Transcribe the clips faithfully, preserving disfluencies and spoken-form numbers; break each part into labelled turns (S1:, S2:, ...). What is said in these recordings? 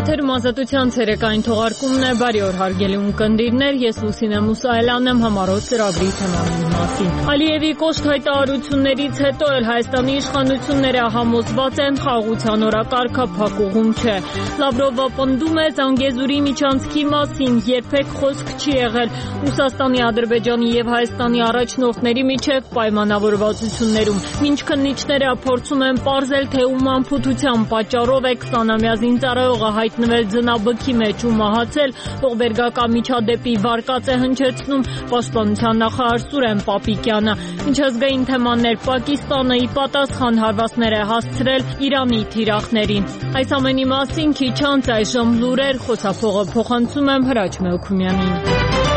S1: Եթերում ազատության ցերեկային թողարկումն է, բարի օր հարգելի ունկնդիրներ, ես Լուսինե Մուսայելյանն եմ համառոտ ծրագրի թեմաների մասին։ Ալիևի կոշտ հայտարարություններից հետո էլ Հայաստանի իշխանությունները համոզված են խաղաղության օրակարգը փակուղում չէ։ Լավրովը պնդում է Զանգեզուրի միջանցքի մասին, երբեք խոսք չի եղել Ռուսաստանի, Ադրբեջանի եւ Հայաստանի առաջնորդների միջև պայմանավորվածություններում։ Մինչ քննիչները փորձում են պարզել, թե ում անփութության պատճառով է քսանամյա զինծառայողը հայտնվել ձնաբքի մեջ ու մահացել, ողբերգական միջադեպի վարկած է հնչեցնում պաշտպանության նախարար Սուրեն Պապիկյանը։ Միջազգային թեմաներ Պակիստանը ի պատասխան հարվածներ է հասցրել Իրանի թիրախներին։ Այս ամենի մասին քիչ անց այժմ լուրեր, խոսափողը փոխանցում եմ Հրաչ Մելքումյանին։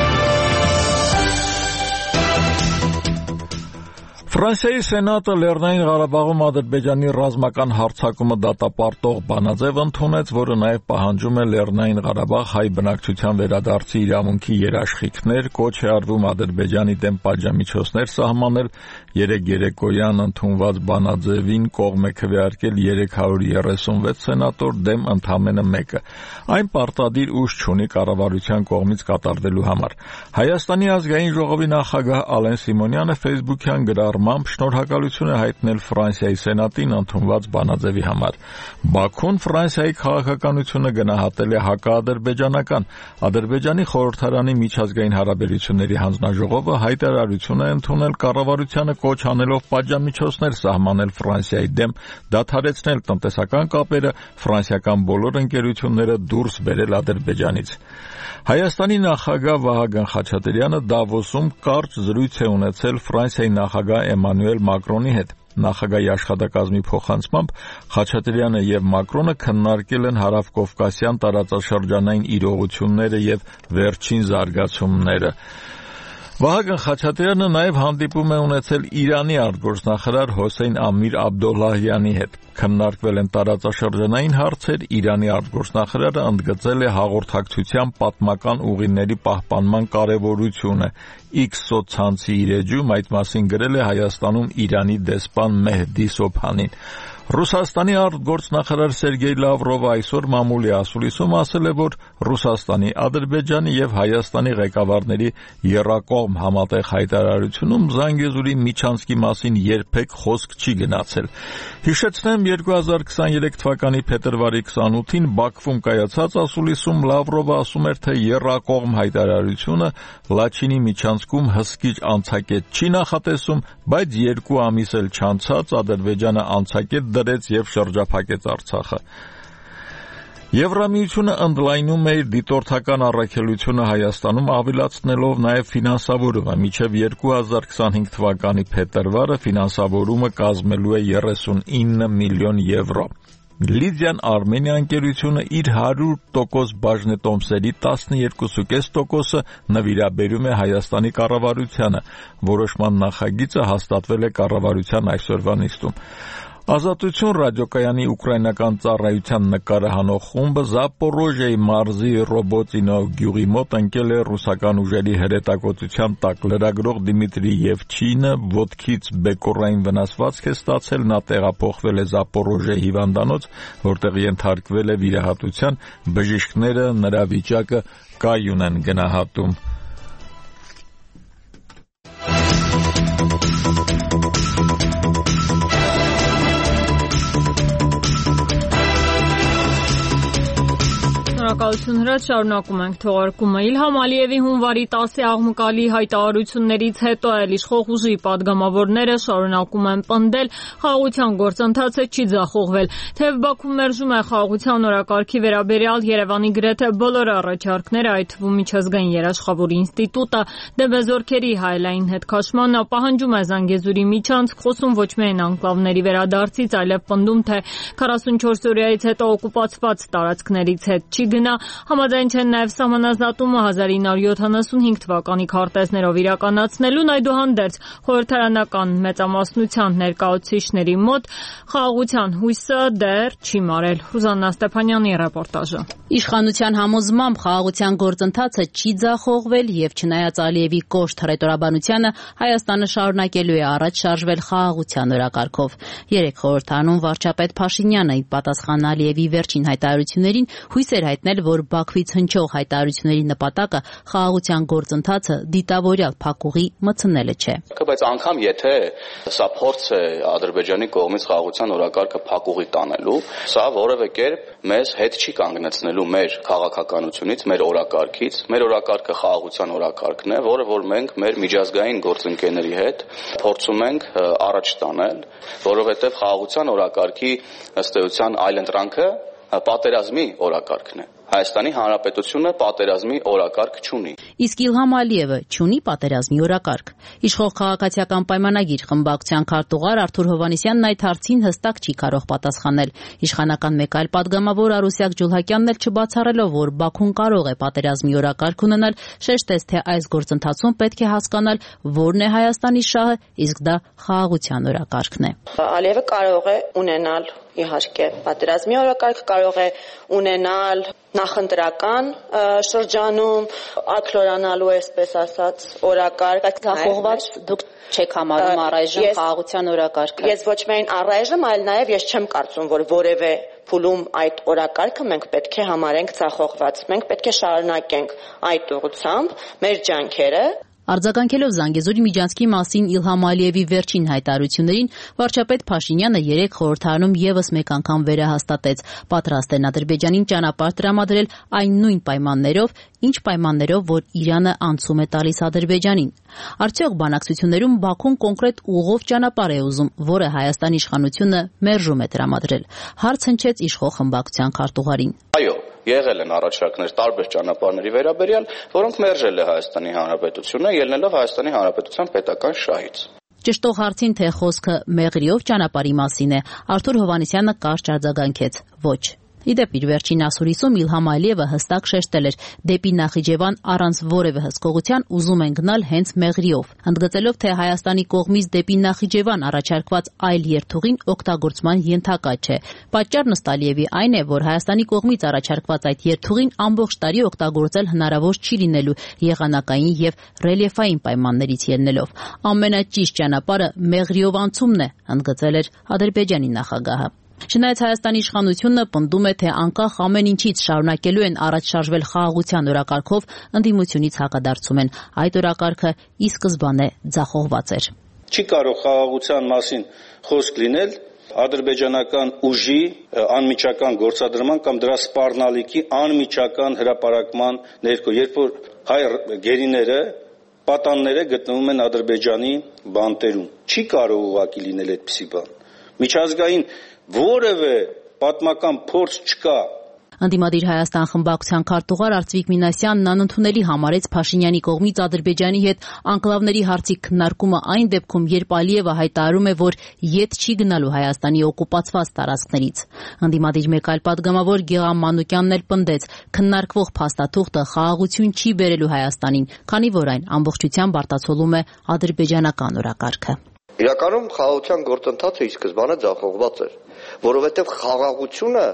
S2: Ֆրանսիայի Սենատը Լեռնային Ղարաբաղում Ադրբեջանի ռազմական հարձակումը դատապարտող բանաձև ընդունեց, որը նաև պահանջում է Լեռնային Ղարաբաղ հայ բնակչության վերադարձի իրավունքի երաշխիքներ, կոչ է արվում Ադրբեջանի դեմ պատժամիջոցներ սահմանել, երեկ երեկոյան ընդունված բանաձևին կողմ է քվեարկել երեք հարյուր երեսունվեց սենատոր դեմ ընդամենը մեկը։ Այն պարտադիր ուժ չունի կառավարության կողմից կատարվելու համար։ Հայաստանի ազգային ժողովի նախագահ Ալեն Սիմոնյանը Facebook-յան գրառ շնորհակալություն է հայտնել Ֆրանսիայի Սենատին ընդունված բանաձևի համար։ Բաքուն Ֆրանսիայի քաղաքականությունը գնահատել է հակաադրբեջանական։ Ադրբեջանի խորհրդարանի միջազգային հարաբերությունների հանձնաժողովը հայտարարություն է ընդունել կառավարությանը կոչ անելով պատժամիջոցներ սահմանել Ֆրանսիայի դեմ, դադարեցնել տնտեսական կապերը, ֆրանսիական բոլոր ընկերությունները դուրս բերել Ադրբեջանից։ Հայաստանի նախագահ Վահագն Խաչատրյանը Դավոսում կարճ զրույց է ունեցել Ֆրանսիայի նախագահ Էմանուել Մակրոնի հետ։ Նախագահի աշխատակազմի փոխանցմամբ Խաչատրյանը եւ Մակրոնը քննարկել են հարավկովկասյան տարածաշրջանային իրողությունները եւ վերջին զարգացումները։ Վահագն Խաչատրյանը նաև հանդիպում է ունեցել Իրանի արտգործնախարար Հոսեյն Ամիր Աբդոլլահյանի հետ։ Քննարկվել են տարածաշրջանային հարցեր, Իրանի արտգործնախարարը ընդգծել է հաղորդակցության պատմական ուղիների պահպանման կարևորությունը։ X սոցցանցի իր էջում այդ մասին գրել է Հայաստանում Իրանի դեսպան Մեհդի Սոբհանին։ Ռուսաստանի արտգործնախարար Սերգեյ Լավրովը այսօր մամուլի ասուլիսում ասել է, որ Ռուսաստանի, Ադրբեջանի եւ Հայաստանի ղեկավարների եռակողմ համատեղ հայտարարությունում Զանգեզուրի միջանցքի մասին երբեք խոսք չի գնացել։ Հիշեցնեմ, երկու հազար քսաներեք թվականի փետրվարի քսանութին Բաքվում կայացած ասուլիսում Լավրովը ասում էր, թե եռակողմ հայտարարությունը Լաչինի միջանցքում հսկիչ անցակետ չի նախատեսում, բայց երկու ամիս էլ չանցած Ադրբեջանը անցակետ դրեց եւ շրջափակեց Արցախը։ Եվրամիությունը ընդլայնում է իր դիտորդական առաքելությունը Հայաստանում, ավելացնելով նաև ֆինանսավորումը։ Մինչև երկու հազար քսանհինգ թվականի փետրվարը ֆինանսավորումը կազմելու է երեսունինը միլիոն եվրո։ Լիդիան Արմենիա ընկերությունը իր հարյուր տոկոս բաժնետոմսերի տասնյոթ կόμμα պենս տոկոսը նվիրաբերում է Հայաստանի կառավարությանը։ Որոշման նախագիծը հաստատվել է կառավարության այսօրվա նիստում։ Ազատություն ռադիոկայանի ուկրաինական ծառայության նկարահանող խումբը Զապորոժիայի մարզի Ռոբոտինո գյուղի մոտ ընկել է ռուսական ուժերի հրետակոծության տակ։ Լրագրող Դիմիտրի Եվչինը ոտքից բեկորային վնասվածք է ստացել, նա տեղափոխվել է Զապորոժիայի հիվանդանոց, որտեղ ենթարկվել է վիրահատության, բժիշկները նրա վիճակը կայուն են գնահատում։
S1: Շնորհակալություն Հրաչ, շարունակում ենք թողարկումը։ Իլհամ Ալիևի հունվարի տասի աղմկալի հայտարարություններից հետո էլ իշխող ուժի падգամավորները շարունակում են պնդել խաղաղության գործընթացը չի ձախողվել։ Թեև Բաքուն մերժում է խաղաղության օրակարգի վերաբերյալ Երևանի գրեթե բոլոր առաջարկները, այդ թվում միջազգային երաշխավորի ինստիտուտը, դեմ է զորքերի հայելային հետքաշմանը, պահանջում է Զանգեզուրի միջանցք, խոսում ոչ միայն անկլավների վերադարձից, այլև պնդում, թե քառասունչորս օրյայից հետո օկուպացված տարածքներից հետ չի Նա համաձայն չեն նաև սահմանազատումը հազար ինը հարյուր յոթանասունհինգ թվականի քարտեզներով իրականացնելուն, այդուհանդերձ խորհրդարանական մեծամասնության ներկայացուցիչների մոտ խաղաղության հույսը դեռ չի մարել։ Ռուզաննա Ստեփանյանի ռեպորտաժը։
S3: Իշխանության համոզմամբ խաղաղության գործընթացը չի ձախողվել եւ չնայած Ալիևի կոշտ հռետորաբանությանը Հայաստանը շարունակելու է առաջ շարժվել խաղաղության օրակարգով։ Երեք խորհրդարանում վարչապետ Փաշինյանը ի պատասխան Ալիևի վերջին հայտարարություններին հույս էր հայտնել, որ Բաքվից հնչող հայտարարությունների նպատակը խաղաղության գործընթացը դիտավորյալ փակուղի մտցնելը չէ։
S4: Բայց անգամ եթե սա փորձ է Ադրբեջանի կողմից խաղաղության օրակարգը փակուղի տանելու, սա որևէ կերպ մեզ հետ չի կանգնեցնելու մեր քաղաքականությունից, մեր օրակարգից։ Մեր օրակարգը խաղաղության օրակարգն է, որը որ մենք մեր միջազգային գործընկերների հետ փորձում ենք առաջ տանել, որովհետև խաղաղության օրակարգի ըստ էության այլընտրանքը պատերազմի օրակարգն է։ Հայաստանի Հանրապետությունը պատերազմի օրակարգ չունի։
S3: Իսկ Իլհամ Ալիևը չունի պատերազմի օրակարգ։ Իշխող քաղաքացիական պայմանագիր խմբակցության քարտուղար Արթուր Հովհաննիսյանն այդ հարցին հստակ չի կարող պատասխանել։ Իշխանական մեկ այլ падգամավոր Արուսյակ Ջուլհակյանն էլ չբացառելով, որ Բաքուն կարող է պատերազմի օրակարգ ունենալ, շեշտեց, թե այս գործընթացում պետք է հասկանալ, որն է Հայաստանի շահը, իսկ դա խաղաղության օրակարգն է։
S5: Ալիևը կարող է ունենալ իհարկե պատերազմի օրակարգ, կարող է ունենալ նախընտրական շրջանում ակլորանալու այսպես ասած օրակարգ, այդ
S3: ձախողված դուք չեք համարում առայժմ խաղաղության օրակարգը։
S5: Ես ոչ միայն առայժմ, այլ նաև ես չեմ կարծում, որ որևէ փուլում այդ օրակարգը մենք պետք է համարենք ձախողված։ Մենք պետք է շարունակենք այդ ուղղությամբ մեր ջանքերը։
S3: Արձագանքելով Զանգեզուրի միջանցքի մասին Իլհամ Ալիևի վերջին հայտարարություններին, վարչապետ Փաշինյանը երեք խորհրդարանում եւս մեկ անգամ վերահաստատեց, պատրաստ են Ադրբեջանին ճանապարհ տրամադրել այն նույն պայմաններով, ինչ պայմաններով, որ Իրանը անցում է տալիս Ադրբեջանին։ Արդյոք բանակցություններում Բաքուն կոնկրետ ուղով ճանապարհ է ուզում, որը Հայաստանի իշխանությունը մերժում է տրամադրել։ Հարց հնչեց իշխող խմբակցության քարտուղարին։
S4: Այո, եղել են առաջարկներ տարբեր ճանապարհների վերաբերյալ, որոնք մերժել է Հայաստանի Հանրապետությունը, ելնելով Հայաստանի Հանրապետության պետական շահից։
S3: Ճշտող հարցին, թե խոսքը մեղրիով ճանապարհի մասին է, Արթուր Հովհաննիսյանը կարճ արձագանքեց. ոչ։ Իդեպ իր վերջին ասուլիսում Իլհամ Ալիևը հստակ շեշտել էր, դեպի Նախիջևան առանց որևէ հսկողության ուզում են գնալ հենց մեղրիով, ընդգծելով, թե Հայաստանի կողմից դեպի Նախիջևան առաջարկված այլ երթուղին օգտագործման ենթակա չէ։ Պատճառն ըստ Ալիևի այն է, որ Հայաստանի կողմից առաջարկված այդ երթուղին ամբողջ տարի օգտագործել հնարավոր չի լինելու եղանակային եւ ռելիեֆային պայմաններից ելնելով։ Ամենաճիշտ ճանապարհը մեղրիով անցումն է, ընդգծել էր Ադրբեջանի նախագահը։ Չնայած Հայաստանի իշխանությունը պնդում է, թե անկախ ամեն ինչից շարունակելու են առաջ շարժվել խաղաղության օրակարգով, ընդդիմությունից հակադարձում են։ Այդ օրակարգը ի սկզբանե ձախողված էր։
S6: Չի կարող խաղաղության մասին խոսք լինել ադրբեջանական ուժի անմիջական գործադրման կամ դրա սպառնալիքի անմիջական հրապարակման ներքո, երբ որ հայ գերիները, պատանները գտնվում են Ադրբեջանի բանտերում։ Չի կարող ուղղակի լինել այդպիսի բան։ Միջազգային որևէ պատմական փորձ չկա։
S3: Ընդդիմադիր Հայաստան խմբակցության քարտուղար Արծվիկ Մինասյանն անընդունելի համարեց Փաշինյանի կողմից Ադրբեջանի հետ անկլավների հարցի քննարկումը այն դեպքում, երբ Ալիևը հայտարարում է, որ ետ չի գնալու Հայաստանի օկուպացված տարածքներից։ Ընդդիմադիր մեկ այլ падգամավոր Գեղամ Մանուկյանն էլ պնդեց, քննարկվող փաստաթուղթը խաղաղություն չի բերելու Հայաստանին, քանի որ այն ամբողջությամբ արտացոլում է ադրբեջանական օրակարգը։
S7: Իրականում խաղաղության գործընթացը ի սկզբանե ձախողված էր, որովհետև խաղաղությունը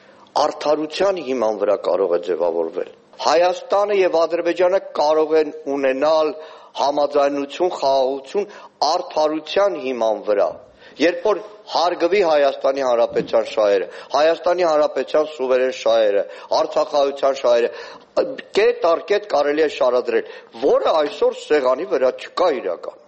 S7: արդարության հիման վրա կարող է ձևավորվել։ Հայաստանը եւ Ադրբեջանը կարող են ունենալ համաձայնություն, խաղաղություն արդարության հիման վրա։ Երբ որ հարգվի Հայաստանի Հանրապետության շահերը, Հայաստանի Հանրապետության սուվերեն շահերը, արցախայության շահերը, կետ առ կետ կարելի է շարադրել, որը այսօր սեղանի վրա չկա իրական։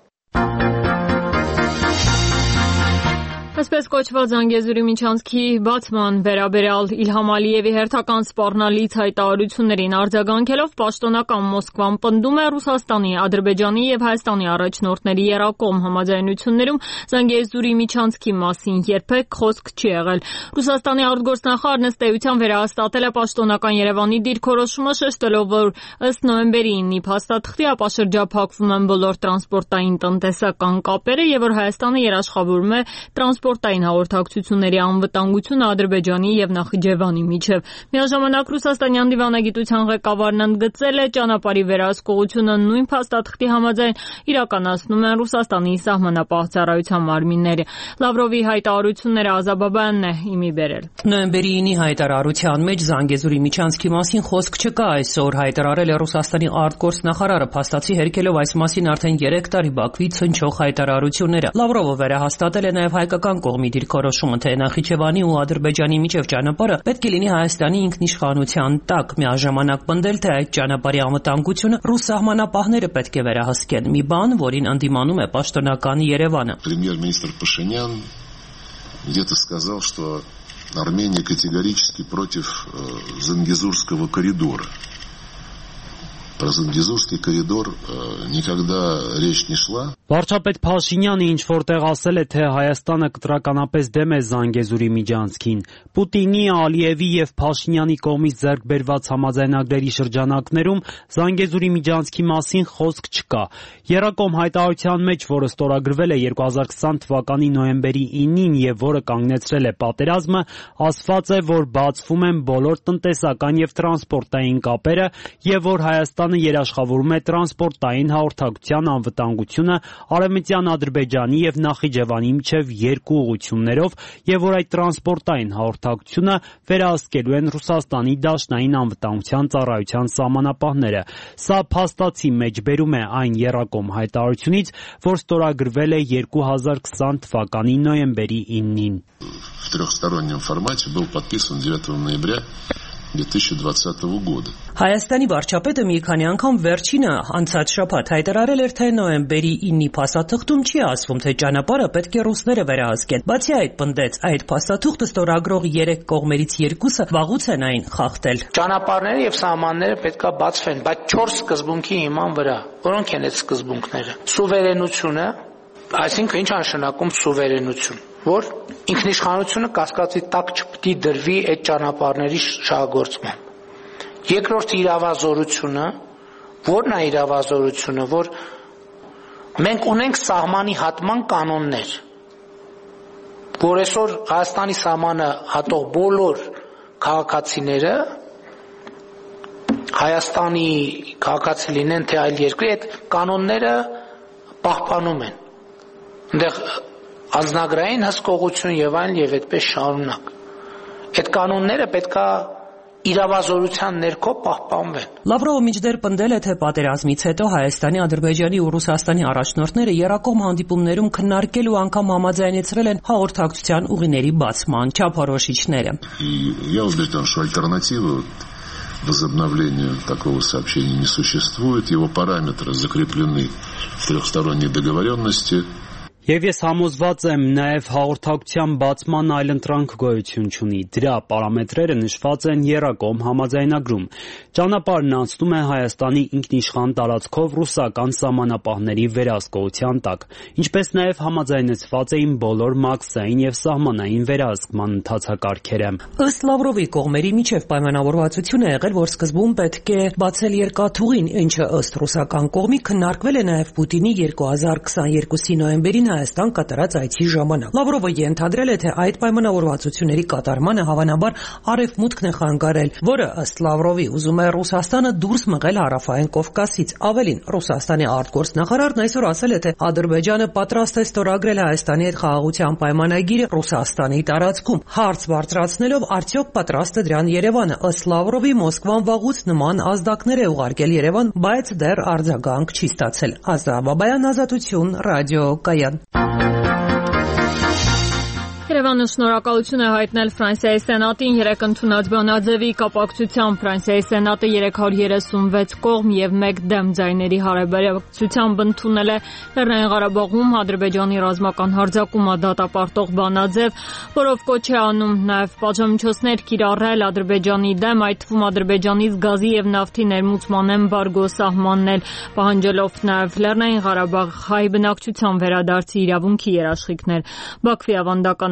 S1: Այսպես կոչված Զանգեզուրի միջանցքի բացման վերաբերյալ Իլհամ Ալիևի հերթական սպառնալից հայտարարություններին արձագանքելով պաշտոնական Մոսկվան պնդում է Ռուսաստանի, Ադրբեջանի եւ Հայաստանի առաջնորդների եռակողմ համաձայնություններում Զանգեզուրի միջանցքի մասին երբեք խոսք չի եղել։ Ռուսաստանի արտգործնախարարն ըստ էության վերահաստատել է պաշտոնական Երևանի դիրքորոշումը, շեշտելով, որ ըստ նոյեմբերի ինը փաստաթղթի ապա շրջափակվում են բոլոր տրանսպորտային տնտեսական կապերը եւ որ Հայաստանը երաշխավորում է տրանսպորտ տրանսպորտային հաղորդակցությունների անվտանգությունը Ադրբեջանի եւ Նախիջևանի միջև։ Միաժամանակ ռուսաստանյան դիվանագիտության ղեկավարն ընդգծել է, ճանապարհի վերահսկողությունը նույն փաստաթղթի համաձայն իրականացնում են Ռուսաստանի սահմանապահ ծառայության մարմինները։ Լավրովի հայտարարությունները Ազաբաբյանն է իմի բերել։
S8: Նոյեմբերի ինի հայտարարության մեջ Զանգեզուրի միջանցքի մասին խոսք չկա այսօր, հայտարարել է Ռուսաստանի արտգործնախարարը, փաստացի հերքելով այս մասին արդեն երեք տարի Բաքվից հնչող հայտարարությունները։ Լավրովը վերահաստատել է նաև հայկական կողմի դիրքորոշումը, թե Նախիջևանի ու Ադրբեջանի միջև ճանապարհը պետք է լինի Հայաստանի ինքնիշխանության տակ, միաժամանակ պնդել, թե այդ ճանապարհի անվտանգությունը ռուս սահմանապահները պետք է վերահսկեն, մի բան, որին ընդդիմանում է պաշտոնական Երևանը։
S9: Премьер-министр Пашинян где-то сказал, что Армения категорически против Зангезурского коридора. Про Зангезурский коридор никогда речь не шла.
S10: Վարչապետ Փաշինյանը ինչ որտեղ ասել է, թե Հայաստանը կտրականապես դեմ է Զանգեզուրի միջանցքին։ Պուտինի, Ալիևի եւ Փաշինյանի կողմից ձեռք բերված համաձայնագրերի շրջանակներում Զանգեզուրի միջանցքի մասին խոսք չկա։ Երակոմ հայտարարության մեջ, որը ստորագրվել է երկու հազար քսան թվականի նոյեմբերի ինին եւ որը կանգնեցրել է պատերազմը, ասված է, որ բացվում են բոլոր տնտեսական եւ տրանսպորտային կապերը եւ որ Հայաստանը երաշխավորում է տրանսպորտային հաղորդակցության անվտանգությունը Արևմտյան Ադրբեջանի եւ Նախիջևանի միջև երկու ուղղություններով եւ որ այդ տրանսպորտային հաղորդակցությունը վերահսկելու են Ռուսաստանի Դաշնային անվտանգության ծառայության սահմանապահները։ Սա փաստացի մեջբերում է այն երակոմ հայտարարությունից, որ ստորագրվել է երկու հազար քսան թվականի նոյեմբերի ինին։
S9: В трехстороннем формате был подписан девятого ноября две тысячи двадцатого года.
S8: Հայաստանի վարչապետը մի քանի անգամ վերջինը անցած շաբաթ հայտարարել էր, թե նոյեմբերի ինի փաստաթղթում չի ասվում, թե ճանապարհը պետք է ռուսները վերահսկեն։ Բացի այդ, պնդեց, այդ փաստաթուղթը ստորագրող երեք կողմերից երկուսը վաղուց են այն խախտել։
S11: Ճանապարհները եւ սահմանները պետքա բացվեն, բայց չորս սկզբունքի հիման վրա։ Որոնք են այդ սկզբունքները։ Սուվերենությունը, այսինքն ինչ նշանակում սուվերենություն, որ ինքնիշխանությունը կասկածի տակ չպետք է դրվի այդ ճանապարհների շահագործման։ Երկրորդ իրավազորությունը, որն է իրավազորությունը, որ մենք ունենք սահմանի հատման կանոններ, որ այսօր Հայաստանի սահմանը հատող բոլոր քաղաքացիները Հայաստանի քաղաքացի լինեն, թե այլ երկրի, այդ կանոնները պահպանում են։ Այնտեղ անձնագրային հսկողություն եւ այլն եւ այդպես շարունակ։ Այդ կանոնները պետքա իրավազորության ներքո պահպանվեն։
S8: Լավրովը միջդեռ պնդել է, թե պատերազմից հետո Հայաստանի, Ադրբեջանի ու Ռուսաստանի առաջնորդները երակոմ հանդիպումներում քննարկել ու անգամ համաձայնեցրել են հաղորդակցության ուղիների բացման չափորոշիչները։
S9: Я убежден, что альтернативы возобновлению такого сообщения не существует, его параметры закреплены в трехсторонней договоренности.
S10: Եվ ես համոզված եմ, նաև հաղորդակցության բացման այլընտրանք գոյություն չունի։ Դրա պարամետրերը նշված են երակոմ համաձայնագրում։ Ճանապարհն անցնում է Հայաստանի ինքնիշխան տարածքով ռուսական սահմանապահների վերահսկողության տակ, ինչպես նաև համաձայնեցված էին բոլոր մաքսային եւ սահմանային վերահսկման ընթացակարգերը։
S8: Ըստ Լավրովի կողմերի միջև պայմանավորվածություն է եղել, որ սկզբում պետք է բացել երկաթուղին, ինչը ըստ ռուսական կողմի քննարկվել է նաև Պուտինի երկու հազար քսաներկուսի նոյեմբերին Հայաստան կատարած այցի ժամանակ։ Լավրովը ենթադրել է, թե այդ պայմանավորվածությունների կատարմանը հավանաբար Արևմուտքն է խանգարել, որը ըստ Լավրովի ուզում է Ռուսաստանը դուրս մղել Հարավային Կովկասից։ Ավելին, Ռուսաստանի արտգործնախարարն այսօր ասել է, թե Ադրբեջանը պատրաստ է ստորագրել Հայաստանի հետ խաղաղության պայմանագիրը Ռուսաստանի տարածքում, հարց բարձրացնելով արդյոք պատրաստ է դրան Երևանը։ Ըստ Լավրովի Մոսկվան վաղուց նման ազդակներ է ուղարկել Երևան, բայց դեռ արձագանք չի ստացել։ Ազատաբայան, Ազատություն, ռադիո Կայան։
S1: Երևանը շնորհակալություն է հայտնել Ֆրանսիայի Սենատին երեկ ընդունած բանաձևի կապակցությամբ։ Ֆրանսիայի Սենատը երեք հարյուր երեսունվեց կողմ եւ մեկ դեմ ձայների հարաբերակցությամբ ընդունել է Լեռնային Ղարաբաղում Ադրբեջանի ռազմական հարձակումը դատապարտող բանաձև, որով կոչ է անում նաեւ պատժամիջոցներ կիրառել Ադրբեջանի դեմ, այդ թվում Ադրբեջանից գազի եւ նավթի ներմուծման էմբարգո սահմաննել, պահանջելով նաեւ Լեռնային Ղարաբաղ հայ բնակչության վերադարձի իրավունքի երաշխիքներ։ Բաքվի ավանդական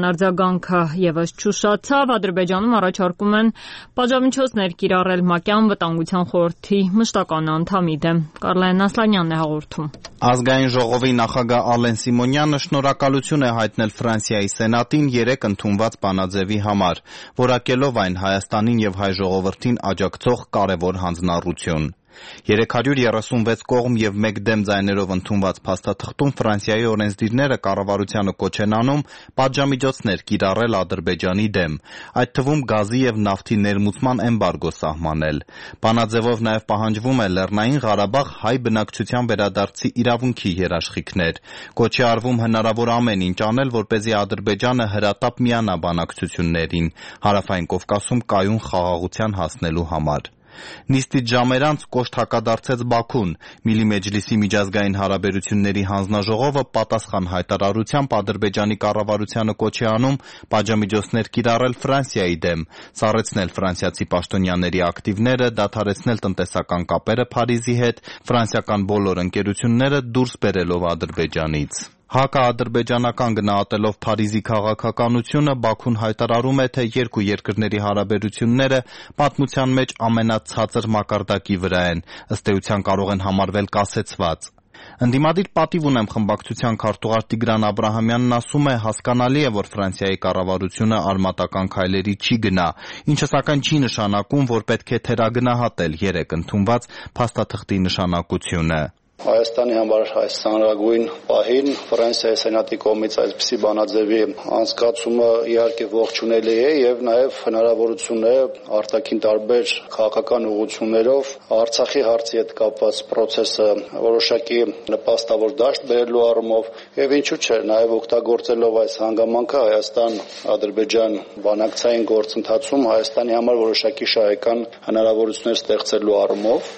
S1: արձագանքը եւս չուշացավ։ Ադրբեջանում առաջարկում են պատժամիջոցներ կիրառել ՄԱԿ-յան վտանգության խորհրդի մշտական անդամի դեմ։ Կարլեն Ասլանյանն է հաղորդում։
S12: Ազգային ժողովի նախագահ Ալեն Սիմոնյանը շնորհակալություն է հայտնել Ֆրանսիայի սենատին երեք ընդունված բանաձևի համար, որակելով այն Հայաստանին եւ հայ ժողովրդին աջակցող կարևոր հանձնառություն։ երեք հարյուր երեսունվեց կողմ եւ մեկ դեմ ձայներով ընդունված փաստաթղթում Ֆրանսիայի օրենսդիրները կառավարությանը կոչ են անում պատժամիջոցներ կիրառել Ադրբեջանի դեմ, այդ թվում գազի եւ նավթի ներմուծման էմբարգո սահմանել։ Բանաձևով նաեւ պահանջվում է Լեռնային Ղարաբաղ հայ բնակչության վերադարձի իրավունքի երաշխիքներ։ Կոչ է արվում հնարավոր ամեն ինչ անել, որպեսզի Ադրբեջանը հրատապ միանա բանակցություններին Հարավային Կովկասում կայուն խաղաղության հասնելու համար։ Նիստից ժամեր անց կոշտ հակադարձեց Բաքուն։ Միլի Մեջլիսի միջազգային հարաբերությունների հանձնաժողովը պատասխան հայտարարությամբ Ադրբեջանի կառավարությանը կոչ է անում պատժամիջոցներ կիրառել Ֆրանսիայի դեմ, սառեցնել ֆրանսիացի պաշտոնյաների ակտիվները, դադարեցնել տնտեսական կապերը Փարիզի հետ, ֆրանսիական բոլոր ընկերությունները դուրս բերելով Ադրբեջանից։ Հակաադրբեջանական գնահատելով Փարիզի քաղաքականությունը, Բաքուն հայտարարում է, թե երկու երկրների հարաբերությունները պատմության մեջ ամենացածր մակարդակի վրա են, ըստ էության կարող են համարվել կասեցված։ Ընդդիմադիր պատիվ ունեմ խմբակցության քարտուղար Տիգրան Աբրահամյանն ասում է, հասկանալի է, որ Ֆրանսիայի կառավարությունը արմատական քայլերի չի գնա, ինչը սակայն չի նշանակում, որ պետք է թերագնահատել երեք ընդունված փաստաթղթի նշանակությունը։
S13: Հայաստանի համար այս ծանրագույն պահին Ֆրանսիայի սենատի կողմից այսպիսի բանաձևի անցկացումը իհարկե ողջունելի է եւ նաեւ հնարավորություն է արտաքին տարբեր քաղաքական ուղղություններով Արցախի հարցի հետ կապված process-ը որոշակի նպաստավոր դաշտ բերելու առումով եւ ինչու՞ չէ նաեւ օգտագործելով այս հանգամանքը Հայաստան-Ադրբեջան բանակցային գործընթացում Հայաստանի համար որոշակի շահեկան հնարավորություններ ստեղծելու առումով։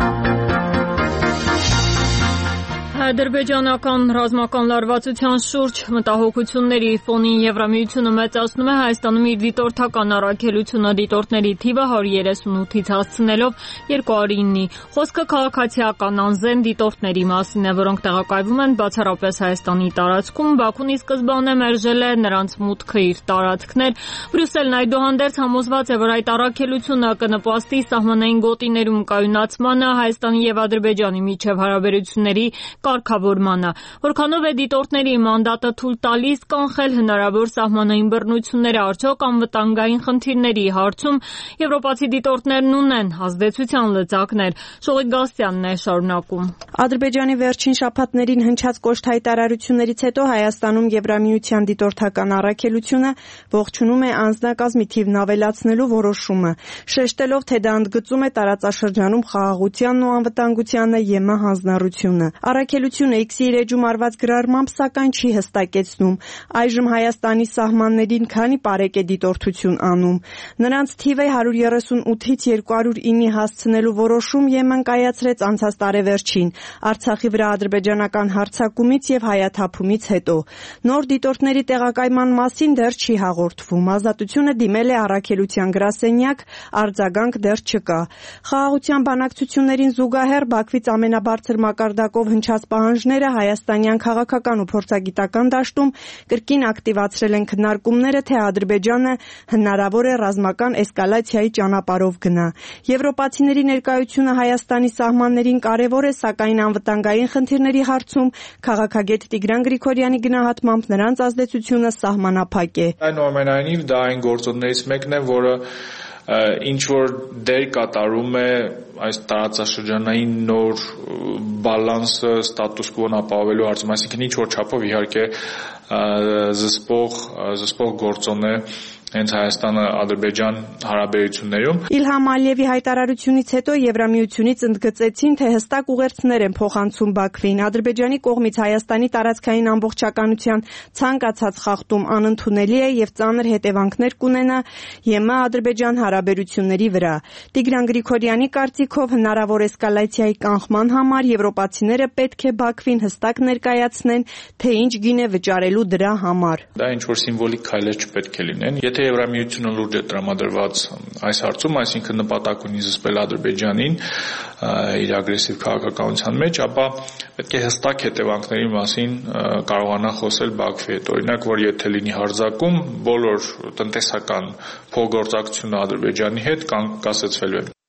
S1: Ադրբեջանական ռազմական լարվածության շուրջ մտահոգությունների ֆոնին Եվրամիությունը մեծացնում է Հայաստանում իր դիտորդական առաքելությունը դիտորդների թիվը հարյուր երեսունութից հասցնելով երկուհարինի։ Խոսքը քաղաքացիական անզեն դիտորդների մասին է, որոնք տեղակայվում են բացառապես Հայաստանի տարածքում։ Բաքուն ի սկզբանե մերժել է նրանց մուտքը իր տարածքներ։ Բրյուսելն այդուհանդերձ համոզված է, որ այդ առաքելությունը կնպաստի սահմանային գոտիներում կայունացմանը, Հայաստանի եւ Ադրբեջանի միջև հարաբերությունների կարգավորմանը, որքանով է դիտորդների մանդատը թույլ տալիս կանխել հնարավոր սահմանային բռնությունները, արդյոք անվտանգային խնդիրների հարցում եվրոպացի դիտորդներն ունեն ազդեցության լծակներ։ Շողիկ Գասյանն է շարունակում։
S14: Ադրբեջանի վերջին շաբաթներին հնչած կոշտ հայտարարություններից հետո Հայաստանում Եվրամիության դիտորդական առաքելությունը ողջունում է անձնակազմի թիվն ավելացնելու որոշումը, շեշտելով, թե դա ընդգծում է տարածաշրջանում խաղաղությանն ու անվտանգությանը ԵՄ հանձնառությունը։ Առաքելությունը X-ի իր էջում արված գրառմամբ սակայն չի հստակեցնում այժմ Հայաստանի սահմաններին քանի պարեկ է դիտորդություն անում։ Նրանց թիվը հարյուր երեսունութից երկու հարյուր ինի հասցնելու որոշում ԵՄ-ն կայացրեց անցած տարեվերջին Արցախի վրա ադրբեջանական հարձակումից եւ հայաթափումից հետո։ Նոր դիտորդների տեղակայման մասին դեռ չի հաղորդվում։ Ազատությունը դիմել է առաքելության գրասենյակ, արձագանք դեռ չկա։ Խաղաղության բանակցություններին զուգահեռ Բաքվից ամենաբարձր մակարդակով հնչած պահանջները հայաստանյան քաղաքական ու փորձագիտական դաշտում կրկին ակտիվացրել են քննարկումները, թե Ադրբեջանը հնարավոր է ռազմական էսկալացիայի ճանապարհով գնա։ Եվրոպացիների ներկայությունը Հայաստանի սահմաններին կարևոր է, սակայն անվտանգային խնդիրների հարցում քաղաքագետ Տիգրան Գրիգորյանի գնահատմամբ նրանց ազդեցությունը սահմանափակ է։
S15: Այնուամենայնիվ դա այն գործոններից մեկն է, որը ինչ որ դեր կատարում է այս տարածաշրջանային նոր բալանսը, ստատուս կվոն ապահովելու հարցում, այսինքն ինչ որ չափով իհարկե զսպող զսպող գործոն է հենց Հայաստան-Ադրբեջան հարաբերություններում։
S14: Իլհամ Ալիևի հայտարարությունից հետո Եվրամիությունից ընդգծեցին, թե հստակ ուղերձներ են փոխանցում Բաքվին։ Ադրբեջանի կողմից Հայաստանի տարածքային ամբողջականության ցանկացած խախտում անընդունելի է եւ ծանր հետևանքներ կունենա ԵՄ-Ադրբեջան հարաբերությունների վրա։ Տիգրան Գրիգորյանի կարծիքով հնարավոր էսկալացիայի կանխման համար եվրոպացիները պետք է Բաքվին հստակ ներկայացնեն, թե ինչ գին է վճարելու դրա համար։
S15: Դա ինչ որ սիմվոլիկ քայլեր չպետք է լինեն։ Եթե եթե Եվրամիությունը լուրջ է տրամադրված այս հարցում, այսինքն նպատակ ունի զսպել Ադրբեջանին իր ագրեսիվ քաղաքականության մեջ, ապա պետք է հստակ հետևանքների մասին կարողանա խոսել Բաքվի հետ։ Օրինակ, որ եթե լինի հարձակում, բոլոր տնտեսական փոխգործակցությունը Ադրբեջանի հետ կասեցվելու է։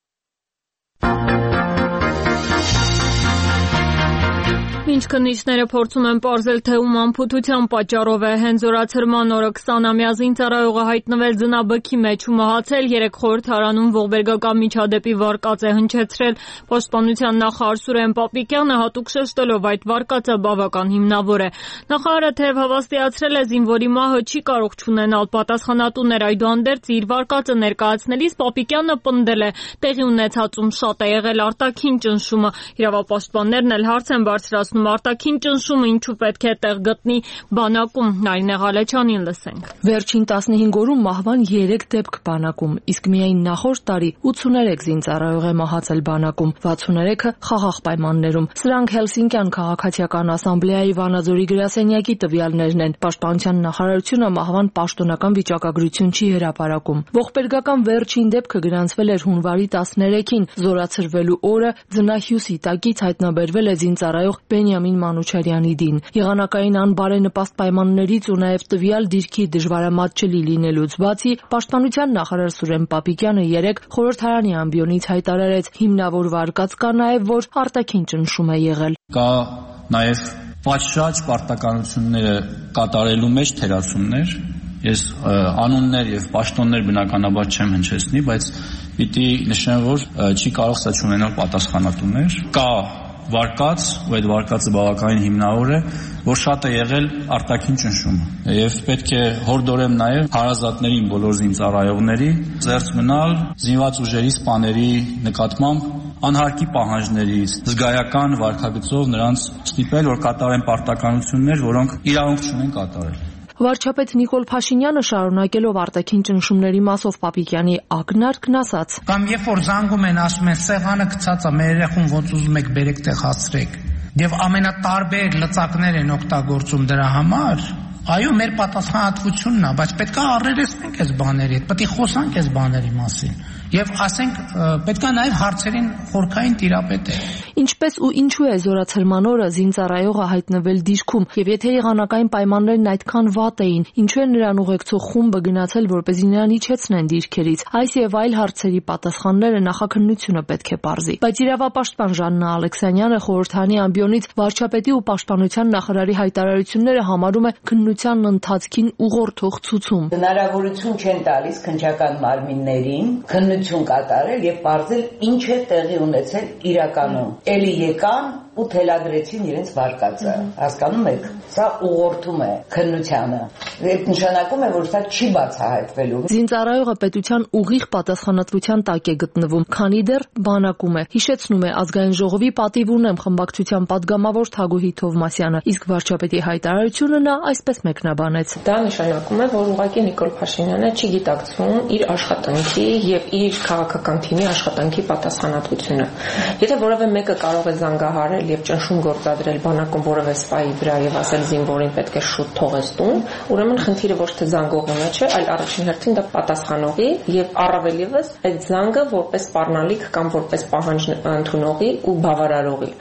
S1: Ինչ քննիչները փորձում են պարզել, թե ում անփութության պատճառով է հենց զորացրման օրը քսանամյա զինծառայողը հայտնվել ձնաբքի մեջ ու մահացել, երեք խորհրդարանում ողբերգական միջադեպի վարկած է հնչեցրել Պաշտպանության նախարար Սուրեն Պապիկյանը, հատուկ շեշտելով այդ վարկածը բավական հիմնավոր է։ Նախարարը թեև հավաստիացրել է զինվորի մահը չի կարող չունենալ պատասխանատուներ, այդուհանդերձ իր վարկածը ներկայացնելիս Պապիկյանը պնդել է տեղի ունեցածում շատ է եղել արտաքին ճնշումը։ Իրավապաշտպաններն էլ հարց են բարձրացնում արտաքին ճնշումը ինչու պետք է տեղ գտնի բանակում։ Նարինե Ղալեչյանին լսենք։
S16: Վերջին տասնհինգ օրում մահվան երեք դեպք բանակում, իսկ միայն նախորդ տարի ութսուներեք զինծառայող է մահացել բանակում, վաթսուներեքը խաղաղ պայմաններում։ Սրանք Հելսինկյան քաղաքացիական ասամբլեայի Վանաձորի գրասենյակի տվյալներն են։ Պաշտպանության նախարարությունը մահվան պաշտոնական վիճակագրություն չի հրապարակում։ Ողբերգական վերջին դեպքը գրանցվել էր հունվարի տասներեքին, զորացրվելու օրը ձնահյուսի տակից հայտնաբերվել է զինծառայող Բենյամին Մանուչարյանի դին։ Եղանակային անբարենպաստ պայմաններից ու նաև տվյալ դիրքի դժվարամատչելի լինելուց բացի, Պաշտպանության նախարար Սուրեն Պապիկյանը երեկ խորհրդարանի ամբիոնից հայտարարեց, հիմնավոր վարկած կա նաև, որ արտաքին ճնշում է եղել։
S17: Կա նաև պատշաճ պարտականությունները կատարելու մեջ թերացումներ։ Ես անուններ եւ պաշտոններ բնականաբար չեմ հնչեցնի, բայց պիտի նշեմ, որ չի կարող սա չունենալ պատասխանատուներ։ Կա վարկած, ու այդ վարկածը բավականին հիմնավոր է, որ շատ է եղել արտաքին ճնշումը։ Եվ պետք է հորդորեմ նաև հարազատներին, բոլոր զինծառայողների զերծ մնալ զինված ուժերի սպաների նկատմամբ անհարկի պահանջներից, զգայական վարքագծով նրանց ստիպել, որ կատարեն պարտականություններ, որոնք իրավունք չունեն կատարել։
S16: Վարչապետ Նիկոլ Փաշինյանը շարունակելով արտաքին ճնշումների մասով Պապիկյանի ակնարկն ասաց.
S11: Կամ երբ որ զանգում են, ասում են սեղանը գցած է, մեր երեխուն ոնց ուզում եք բերեք տեղ հասցրեք։ Եվ ամենատարբեր լծակներ են օգտագործում դրա համար։ Այո, մեր պատասխանատվությունն է, բայց պետք է առերեսնենք այս բաների հետ, պետք է խոսանք այս բաների մասին։ Եվ ասենք պետք է նաև հարցերին խորքային տիրապետել։
S16: Ինչպես ու ինչու է զորացրման օրը զինծառայողը հայտնվել դիրքում, եւ եթե եղանակային պայմաններն այդքան վատ էին, ինչու է նրան ուղեկցող խումբը գնացել, որպեսզի նրան իջեցնեն դիրքերից։ Այս եւ այլ հարցերի պատասխանները նախաքննությունը պետք է պարզի։ Բայց իրավապաշտպան Ժաննա Ալեքսանյանը խորհրդանի ամբիոնից վարչապետի ու պաշտպանության նախարարի հայտարարությունները համարում է քննության ընթացքին ուղղորդող ցուցում։
S18: Հնարավորություն չեն տալիս քննչական մարմիններին քննություն կատարել եւ պարզել ինչ է տեղի ունեցել իրականում։ Էլի եկան ու թելադրեցին իրենց վարկածը։ Հասկանում եք, սա ուղղորդում է քննությանը։ Այդ նշանակում է, որ սա չի բացահայտվելու։
S16: Զինծառայողը պետության ուղիղ պատասխանատվության տակ է գտնվում, քանի դեռ բանակում է։ Հիշեցնում է Ազգային ժողովի պատիվ ունեմ խմբակցության падգամավոր Թագուհի Թովմասյանը, իսկ վարչապետի հայտարարությունը նա այսպես մեկնաբանեց.
S19: Դա նշանակում է, որ ուղղակի Նիկոլ Փաշինյանը չի գիտակցում իր աշխատանքի եւ իր քաղաքական թիմի աշխատանքի պատասխանատվությունը։ Եթե որևէ մեկը կարող է զանգահարել եւ ճնշում գործադրել բանակում որևէ սպայի վրա եւ ասել զինվորին պետք է շուտ թողես տուն, ուրեմն խնդիրը ոչ թե զանգողի մեջ է, այլ առաջին հերթին դա պատասխանողի եւ առավել եւս այդ զանգը որպես սպառնալիք կամ որպես պահանջ ընդունողի ու բավարարողի։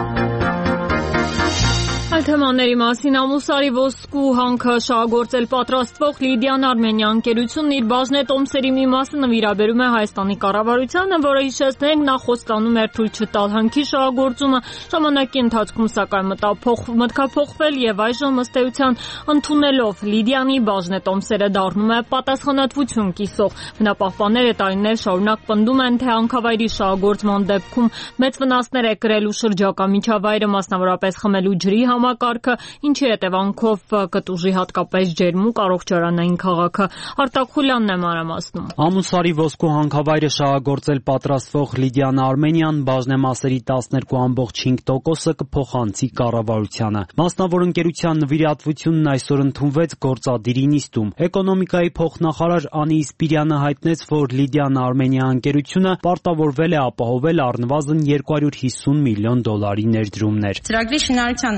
S1: Այլ թեմաների մասին ամուսարի ոսկու հանքը շահագործել պատրաստվող Լիդիան Արմենիա ընկերությունն իր բաժնետոմսերի մի մասը նվիրաբերում է Հայաստանի կառավարությանը, որը հիշեցնենք նա խոստանում էր թույլ չտալ հանքի շահագործումը, ժամանակի ընթացքում սակայն մտքափոխվել եւ այժմ ըստ էության ընդունելով Լիդիանի բաժնետոմսերը դառնում է պատասխանատվություն կիսող։ Բնապահպանները տարիներ շարունակ պնդում են, թե հանքավայրի շահագործման դեպքում մեծ վնասներ է կրելու շրջակա միջավայրը, մասնավորապես խմելու ջրի համակարգը, ինչի հետևանքով կտուժի հատկապես ջերմուկ առողջարանային քաղաքը։ Արտակ Խուլյանն է մանրամասնում։
S10: Ամուսարի ոսկու հանքավայրը շահագործել պատրաստվող Լիդիան Արմենիան բաժնեմասերի տասներկու կόμμα հինգ տոկոսը կփոխանցի կառավարությանը։ Մասնավոր ընկերության նվիրատվությունն այսօր ընդունվեց գործադիրի նիստում։ Էկոնոմիկայի փոխնախարար Անի Իսպիրյանը հայտնեց, որ Լիդիան Արմենիա ընկերությունը պարտավորվել է ապահովել առնվազն երկու հարյուր հիսուն միլիոն դոլարի ներդրումներ։
S20: Ծրագրի շինարարության ընթացքում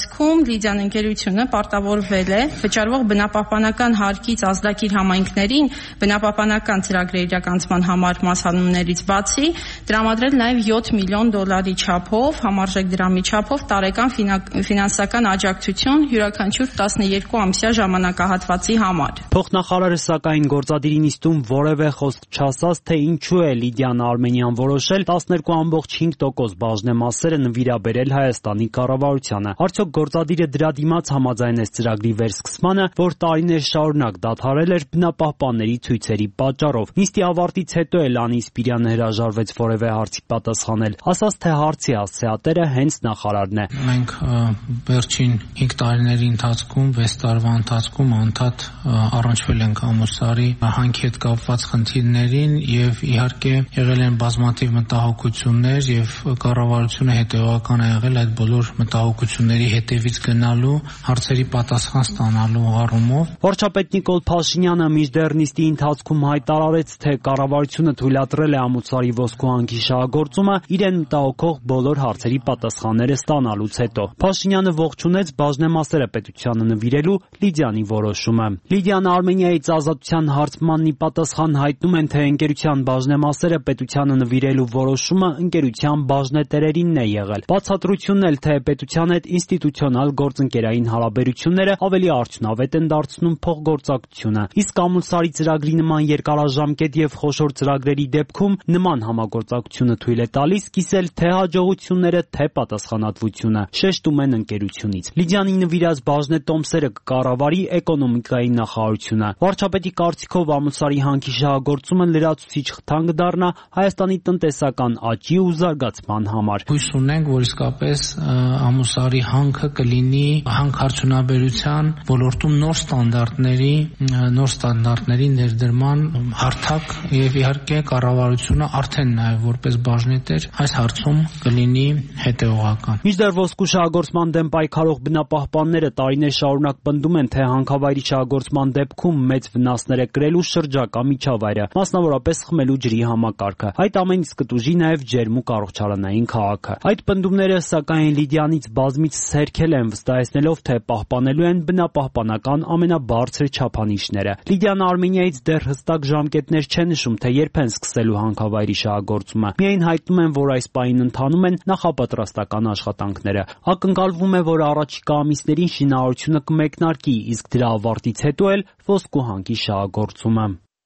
S20: ընթացքում Լիդիան ընկերությունը պարտավորվել է վճարվող բնապահպանական հարկից ազդակիր համայնքներին բնապահպանական ծրագրերի իրականացման համար մասհանումներից բացի տրամադրել նաև յոթ միլիոն դոլարի չափով համարժեք դրամի չափով տարեկան ֆինանսական աջակցություն յուրաքանչյուր տասներկու ամսյա ժամանակահատվածի համար։
S10: Փոխնախարարը սակայն գործադիրի նիստում որևէ խոսք չասաց, թե ինչու է Լիդիան Արմենիան որոշել տասներկու ամբողջ հինգ տոկոս բաժնեմասերը նվիրաբերել Հայաստանի կառավարությանը։ Արդյոք գործադիրը դրա դիմաց համաձայնեց ծրագրի վերսկսմանը, որ տարիներ շարունակ դադարել էր բնապահպանների ցույցերի պատճառով։ Նիստի ավարտից հետո էլ Անի Սպիրյանը հրաժարվեց որևէ հարցի պատասխանել, ասաց, թե հարցի հասցեատերը հենց նախարարն է։
S11: Մենք վերջին հինգ տարիների ընթացքում, վեց տարվա ընթացքում անդադ առնչվել ենք ամուսարի հանքի հետ կապված խնդիրներին եւ իհարկե եղել են բազմաթիվ մտահոգություններ եւ կառավարությունը հետեւական է եղել այդ բոլոր մտահոգությունների հետևից գնալու, հարցերի պատասխան ստանալու առումով։
S10: Վարչապետ Նիկոլ Փաշինյանը մինչդեռ նիստի ընթացքում հայտարարեց, թե կառավարությունը թույլատրել է ամուսարի ոսկու հանքի շահագործումը իրեն մտահոգող բոլոր հարցերի պատասխանները ստանալուց հետո։ Փաշինյանը ողջունեց բաժնեմասերը պետությանը նվիրելու Լիդիանի որոշումը։ Լիդիան Արմենիայից ազատության հարցմանն ի պատասխան հայտնում են, թե ընկերության բաժնեմասերը պետությանը նվիրելու որոշումը ընկերության բաժնետերերինն է եղել։ Բացատրությունն էլ, թե պետության հետ ինստիտուցիոնալ գործընկերային հարաբերությունները ավելի արդյունավետ են դարձնում փոխգործակցությունը։ Իսկ ամուսարի ծրագրի նման երկարաժամկետ եւ խոշոր ծրագրերի դեպքում նման համագործակցությունը թույլ է տալիս կիսել թե հաջողությունները, թե պատասխանատվությունը, շեշտում են ընկերությունից։ Լիդիանի նվիրած բաժնետոմսերը կկառավարի էկոնոմիկայի նախարարությունը։ Վարչապետի կարծիքով ամուսարի հանքի շահագործումը լրացուցիչ խթան կդառնա Հայաստանի տնտեսական աճի ու զարգացման համար։
S11: Հույս ունենք, որ իսկապես ամուսարի հանքը կլինի հանք արդյունաբերության ոլորտում նոր ստանդարտների, նոր ստանդարտների ներդրման հարթակ եւ իհարկե կառավարությունը արդեն նաեւ որպես բաժնետեր այս հարցում կլինի հետեւողական։
S10: Մինչդեռ ոսկու շահագործման դեմ պայքարող բնապահպանները տարիներ շարունակ պնդում են, թե հանքավայրի շահագործման դեպքում մեծ վնասներ է կրելու շրջակա միջավայրը, մասնավորապես խմելու ջրի համակարգը։ Այդ ամենից կտուժի նաեւ ջերմուկ առողջարանային քաղաքը։ Այդ պնդումները սակայն Լիդիանից բազմիցս հերքել են, վստահեցնելով, թե պահպանելու են բնապահպանական ամենաբարձր չափանիշները։ Լիդիան Արմենիայից դեռ հստակ ժամկետներ չեն նշում, թե երբ են սկսելու հանքավայրի շահագործումը։ Միայն հայտնում են, որ այս պահին ընթանում են նախապատրաստական աշխատանքները։ Ակնկալվում է, որ առաջիկա ամիսներին շինարարությունը կմեկնարկի, իսկ դրա ավարտից հետո էլ ոսկու հանքի շահագործումը։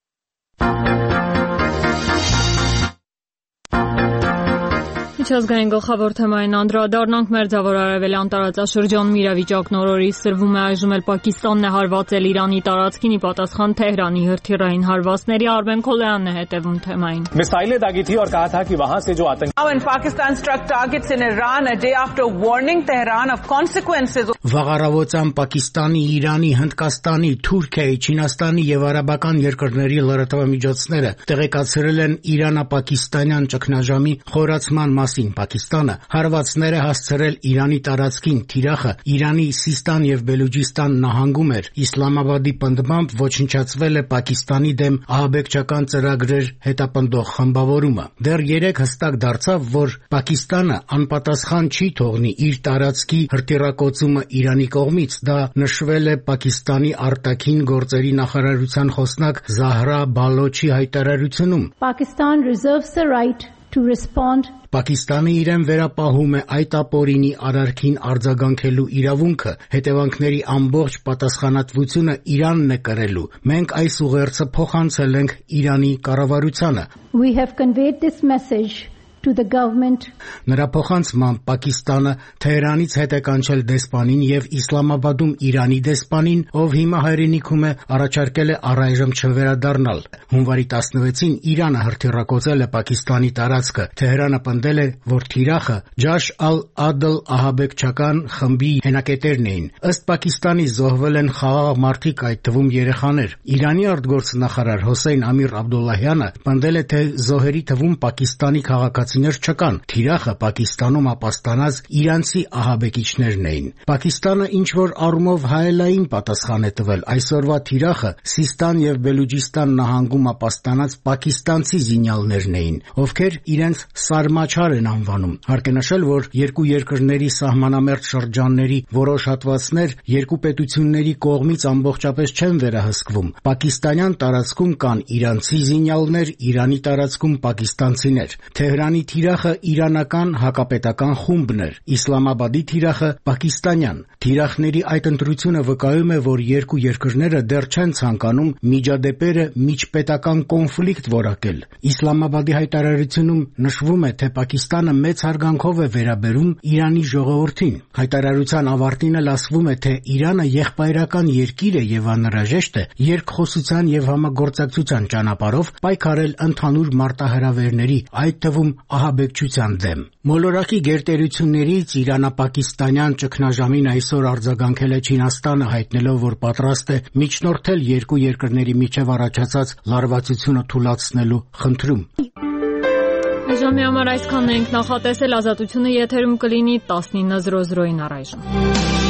S1: Միջազգային գլխավոր թեմային անդրադառնանք Մերձավոր Արևելյան տարածաշրջանում իրավիճակն օրորի սրվում է, այժմ էլ Պակիստանն է հարվածել Իրանի տարածքին, ի պատասխան Թեհրանի հրթիռային հարվածների։ Արմեն Քոլյանն է հետևում թեմային։
S21: मिसाइलें दागी थी और कहा था कि वहां से जो आतंक
S22: Now when Pakistan struck targets in Iran a day after warning Tehran of consequences.
S23: Վաղարավոցան Պակիստանի, Իրանի, Հնդկաստանի, Թուրքիայի, Չինաստանի եւ արաբական երկրների լրատվամիջոցները տեղեկացրել են Իրանա-պակիստանյան ճգնաժամի խորացման մասին։ Պակիստանը հարվածներ է հասցրել Իրանի տարածքին, թիրախը Իրանի Սիստան եւ Բելուջիստան նահանգում էր։ Իսլամաբադի պնդմամբ ոչնչացվել է Պակիստանի դեմ ահաբեկչական ծրագրեր հետապնդող խմբավորումը։ Դեռ երեք հստակ դարձավ, որ Պակիստանը անպատասխան չի թողնի իր տարածքի հրթիռակոծումը Իրանի կողմից։ Դա նշվել է Պակիստանի արտաքին գործերի նախարարության խոսնակ Զահրա Բալոչի հայտարարությունում։
S24: Pakistan reserves the right to respond.
S23: Պակիստանը իրեն վերապահում է այդ ապօրինի արարքին արձագանքելու իրավունքը, հետևանքների ամբողջ պատասխանատվությունը Իրանն է կրելու։ Մենք այս ուղերձը փոխանցել ենք Իրանի կառավարությանը։
S24: We have conveyed this message to the government.
S23: Նրա փոխանցմամբ Պակիստանը Թեհրանից հետ է կանչել դեսպանին եւ Իսլամաբադում Իրանի դեսպանին, ով հիմա հայրենիքում է, առաջարկել է առայժմ չվերադառնալ։ Հունվարի տասնվեցին Իրանը հրթիռակոծել է Պակիստանի տարածքը։ Թեհրանը պնդել է, որ թիրախը Ջաշ ալ-Ադլ ահաբեկչական խմբի հենակետերն էին։ Ըստ Պակիստանի զոհվել են խաղաղ մարդիկ, այդ թվում երեխաներ։ Իրանի արտգործնախարար Հոսեյն Ամիր Աբդուլլահյանը պնդել է, թե զոհերի թվում Պակիստանի քաղաքացի փաստացիներ չկան։ Թիրախը Պակիստանում ապաստանած իրանցի ահաբեկիչներն էին։ Պակիստանը ինչ որ առումով հայելային պատասխան է տվել։ Այսօրվա թիրախը Սիստան եւ Բելուջիստան նահանգում ապաստանած պակիստանցի զինյալներն էին, ովքեր իրենց սարմաչար են անվանում։ Հարկ է նշել, որ երկու երկրների սահմանամերձ շրջանների որոշ հատվածներ երկու պետությունների կողմից ամբողջապես չեն վերահսկվում։ Պակիստանյան տարածքում կան իրանցի զինյալներ, Իրանի տարածքում պակիստանցիներ։ Թեհրանի թիրախը իրանական հակապետական խումբն էր, Իսլամաբադի թիրախը պակիստանյան։ Թիրախների այդ ընտրությունը վկայում է, որ երկու երկրները դեռ չեն ցանկանում միջադեպերը միջպետական կոնֆլիկտ որակել։ Իսլամաբադի հայտարարությունում նշվում է, թե Պակիստանը մեծ հարգանքով է վերաբերում Իրանի ժողովրդին։ Հայտարարության ավարտին էլ ասվում է, թե Իրանը եղբայրական երկիր է եւ անհրաժեշտ է երկխոսության եւ համագործակցության ճանապարհով պայքարել ընդհանուր մարտահրավերների, այդ թվում ահաբեկչության դեմ։ Մոլորակի գերտերություններից իրանա-պակիստանյան ճգնաժամին այսօր արձագանքել է Չինաստանը, հայտնելով, որ պատրաստ է միջնորդել երկու երկրների միջև առաջացած լարվածությունը թուլացնելու խնդրում։
S1: Ժամի համար այսքանն ենք նախատեսել, ազատությունը եթերում կլինի տասնինը զրո զրոին առայժմ։